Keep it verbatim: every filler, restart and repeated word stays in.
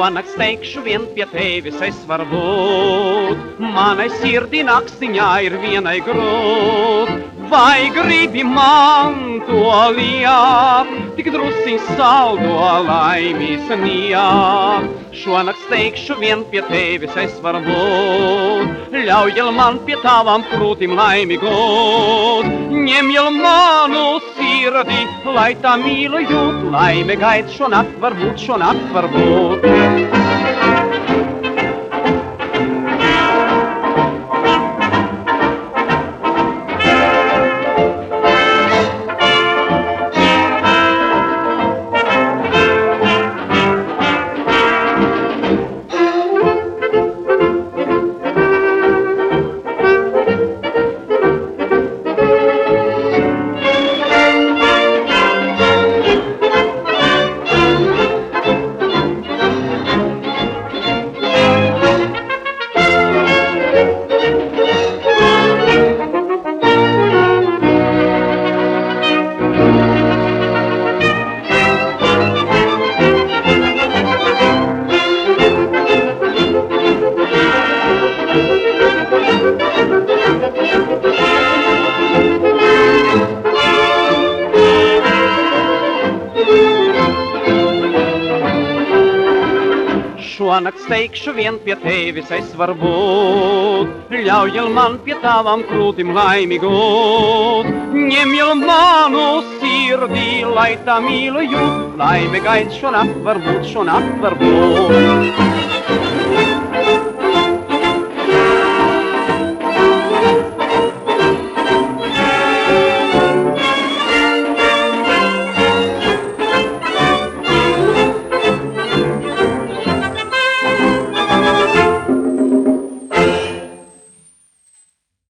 Šonakt steigšu vien pie tevis es var būt, manai sirdī nakstiņā ir vienai grūt. Vai gribi man to liekt, tik drusiņ saldo laimis niek. Šonakt steigšu vien pie tevis es var būt, ļaujel man pie tavām krūtīm laimi gūt. Ņemjel manu sirdi, lai tā mīlu jūt, laime gaid šonakt varbūt, šonakt varbūt. Šonakt steigšu vien pie tevis es var būt, ļaujel man pie tavām krūtīm laimi gūt. Ņemjel manu sirdī, lai tā mīlu jūt, laime gaid šonakt varbūt, šonakt varbūt.